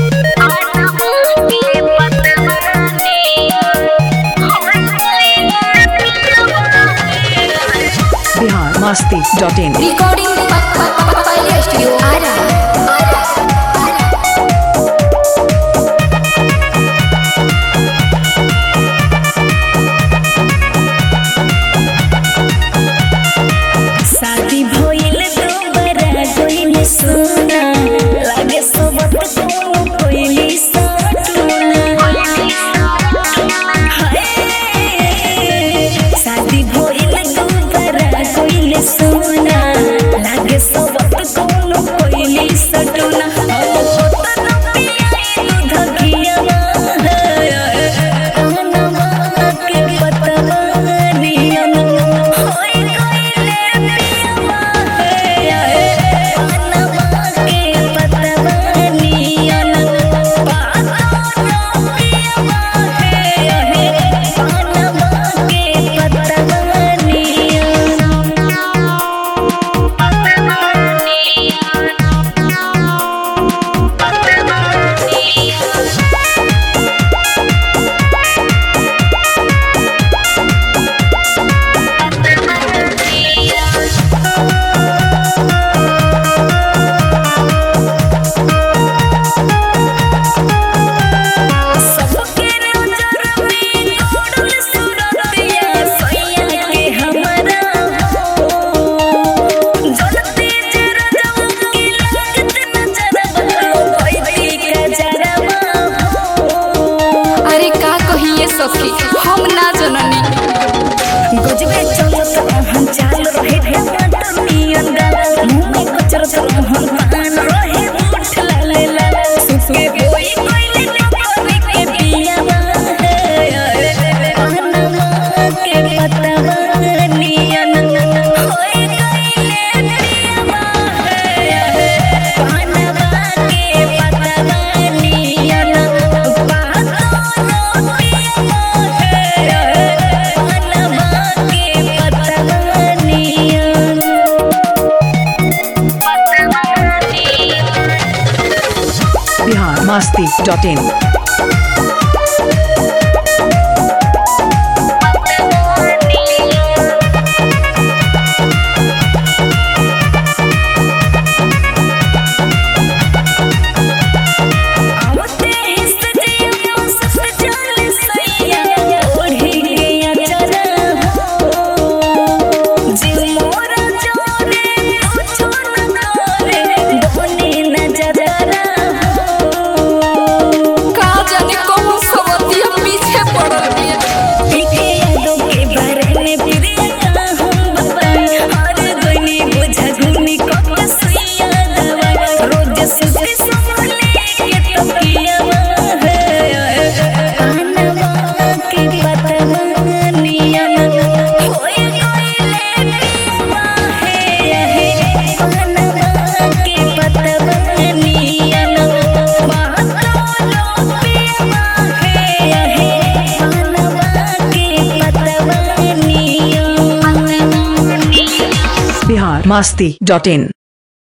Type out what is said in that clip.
biharmasti.in Recording Pioneer Studio Ara. शादी भइल दोबारा कोइल सुना लागे सबत कोनो कोइली सटुना हाय शादी भइल दोबारा कोइल सुना लागे सबत कोनो कोइली सटुना सखी हम ना जननी गजबे चलत हम चाल रहे टमाटर नियन गाल मुंह में कचरत हम पान रहे मुठ लाले लाल सुके कोई कोइले नौकरी के बिया पहनमा के पतवा नियन होए कोइले बिया पहनमा के पतवा नियन biharmasti.in biharmasti.in